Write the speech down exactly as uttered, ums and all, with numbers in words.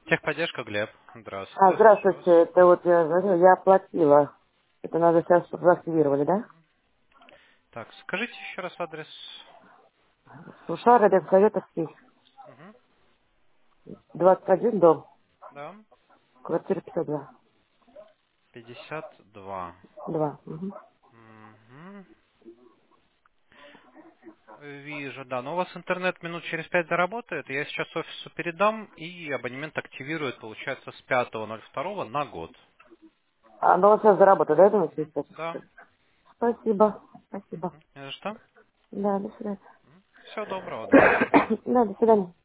Техподдержка, Глеб. А, Здравствуйте, слушаю вас. здравствуйте, это вот я звоню, я оплатила. Это надо сейчас, чтобы активировали, да? Так, скажите еще раз адрес. Сушара, Советовский, Мгм. двадцать один дом, Да. квартира пятьдесят два. пятьдесят два. Два. Мгм. Мгм. Вижу, да. Но у вас интернет минут через пять заработает. Я сейчас офису передам, и абонемент активирует, получается, с пятого ноль второго на год. А, ну вот сейчас заработает, да, думаете, через Мгм. пять? Да. Спасибо, спасибо. Мгм. Не за что. Да, до свидания. Всего доброго, до свидания. Да, до свидания.